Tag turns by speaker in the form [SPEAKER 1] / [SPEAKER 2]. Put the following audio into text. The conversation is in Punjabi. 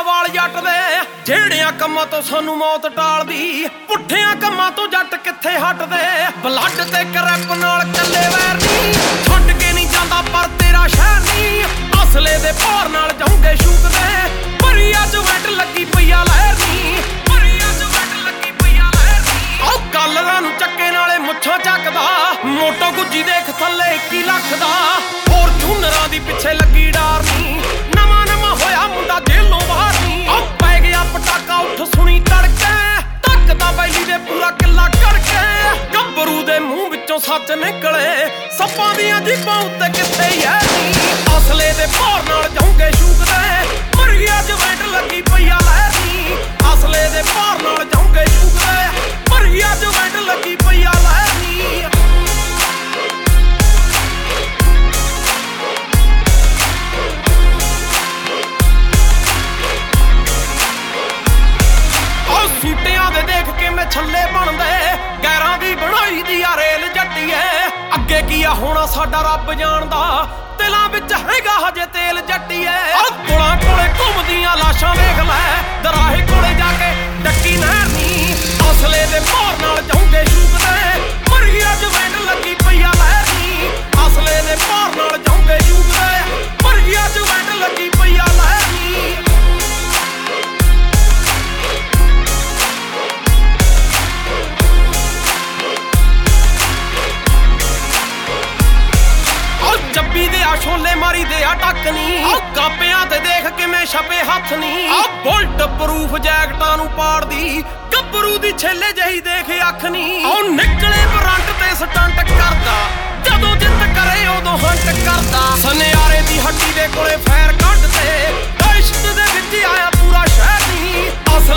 [SPEAKER 1] ਵਾਲ ਜੱਟ ਦੇ ਜਿਹੜਿਆਂ ਕੰਮਾਂ ਤੋਂ ਸਾਨੂੰ ਮੌਤ ਟਾਲਦੀ ਪੁੱਠਿਆਂ ਕੰਮਾਂ ਤੋਂ ਜੱਟ ਕਿੱਥੇ ਹਟਦੇ ਬਲੱਡ ਤੇ ਕਰੈਪ ਨਾਲ ਕੱਲੇ ਵੈਰ ਨਹੀਂ ਛੱਡ ਕੇ ਨਹੀਂ ਜਾਂਦਾ ਪਰ ਤੇਰਾ ਸ਼ਹਿਰ ਨਹੀਂ ਅਸਲੇ ਦੇ ਭਾਰ ਨਾਲ ਜਾਉਂਗੇ ਸ਼ੂਕਦੇ ਭਰੀ ਅੱਜ ਵੈਟ ਲੱਗੀ ਪਈਆ ਲਹਿਰ ਨਹੀਂ ਭਰੀ ਅੱਜ ਵੈਟ ਲੱਗੀ ਪਈਆ ਲਹਿਰ ਨਹੀਂ ਉਹ ਗੱਲਾਂ ਨੂੰ ਚੱਕੇ ਨਾਲੇ ਮੁੱਛਾਂ ਚੱਕਦਾ ਮੋਟੋ ਗੁੱਜੀ ਦੇਖ ਥੱਲੇ 21 ਲੱਖ ਦਾ ਹੋਰ ਝੂਨਰਾਂ ਦੀ ਪਿੱਛੇ ਲੱਗੀ ਡਾਰ ਨਹੀਂ ਨਵਾਂ ਨਵਾਂ ਹੋਇਆ ਮੁੰਡਾ ਜੇਲੋਂ ਬਾਹਰ ਨਹੀਂ ਉਹ ਪੈ ਗਿਆ ਪਟਾਕਾ ਉੱਠ ਸੁਣੀ ਤੜਕੇ ਧੱਕਦਾ ਬੈਲੀ ਦੇ ਪੂਰਾ ਕਿੱਲਾ ਕਰਕੇ ਗੱਭਰੂ ਦੇ ਮੂੰਹ ਵਿੱਚੋਂ ਸੱਚ ਨਿਕਲੇ ਸੱਪਾਂ ਦੀਆਂ ਜੀਭਾਂ ਉੱਤੇ ਕਿੱਥੇ ਯੈ ਨਹੀਂ ਅਸਲੇ ਦੇ ਭਾਰ ਨਾਲ ਜਾਉਂਗੇ ਸ਼ੂਕਦੇ ਮਰੀ ਅੱਜ ਵੈਟ ਲੱਗੀ ਪਈਆ ਲਹਿਰ ਨਹੀਂ ਅਸਲੇ ਦੇ ਭਾਰ ਨਾਲ ਜਾਉਂਗੇ ਸ਼ੂਕਦੇ ਮਰੀ ਅੱਜ ਵੈਟ ਲੱਗੀ ਪਈਆ ਲਹਿਰ ਨਹੀਂ ਸੂਟਿਆਂ ਦੇ ਦੇਖ ਕੇ ਮੈਂ ਛੱਲੇ ਬਣਦੇ ਗੈਰਾਂ ਦੀ ਬਣਾਈ ਦੀ ਆ ਰੇਲ ਜੱਟੀਏ ਅੱਗੇ ਕੀ ਆ ਹੋਣਾ ਸਾਡਾ ਰੱਬ ਜਾਣਦਾ ਦਿਲਾਂ ਵਿੱਚ ਹੈਗਾ ਹਜੇ ਤੇਲ ਜੱਟੀਏ ਕੋਲਾਂ ਕੋਲੇ ਘੁੰਮਦੀਆਂ ਲਾਸ਼ਾਂ ਵੇਖ ਲੈ ਦਰਾਹੇ ਕੋਲੇ ਜਾ ਕੇ ਡੱਕੀ ਨਹਿਰ ਨੀ ਅਸਲੇ ਦੇ ਭਾਰ ਨਾਲ ਜਾਉਂਗੇ ਸ਼ੂਕਦੇ ਮਰੀ ਅੱਜ ਵੈਟ ਲੱਗੀ ਪਈਆ ਲਹਿਰ ਨੀ ਅਸਲੇ ਦੇ ਭਾਰ ਨਾਲ ਜਾਉਂਗੇ ਸ਼ੂਕਦੇ ਮਰੀ ਅੱਜ ਵੈਟ ਲੱਗੀ ਪਈਆ ਲਹਿਰ ਨੀ ਜੱਬੀ ਦੇ ਆ ਛੋਲੇ ਮਾਰੀ ਦੇ ਆ ਟੱਕ ਨੀ ਕਾਪਿਆਂ ਤੇ ਦੇਖ ਕਿਵੇਂ ਛਪੇ ਹੱਥ ਨੀ ਬੁਲਟ ਪ੍ਰੂਫ ਜੈਕਟਾਂ ਨੂੰ ਪਾੜਦੀ ਗੱਭਰੂ ਦੀ ਛੇਲੇ ਜਹੀ ਦੇਖ ਅੱਖ ਨੀ ਉਹ ਨਿਕਲੇ ਬਰੰਟ ਤੇ ਸਟੰਟ ਕਰਦਾ ਜਦੋਂ ਜਿੱਤ ਕਰੇ ਉਦੋਂ ਹੰਟ ਕਰਦਾ ਸਨਿਆਰੇ ਦੀ ਹੱਟੀ ਦੇ ਕੋਲੇ ਫੈਰ ਕੱਢ ਤੇ ਇਸ਼ਕ ਦੇ ਵਿੱਚ ਆਇਆ ਪੂਰਾ ਸ਼ਹਿਰ ਨੀ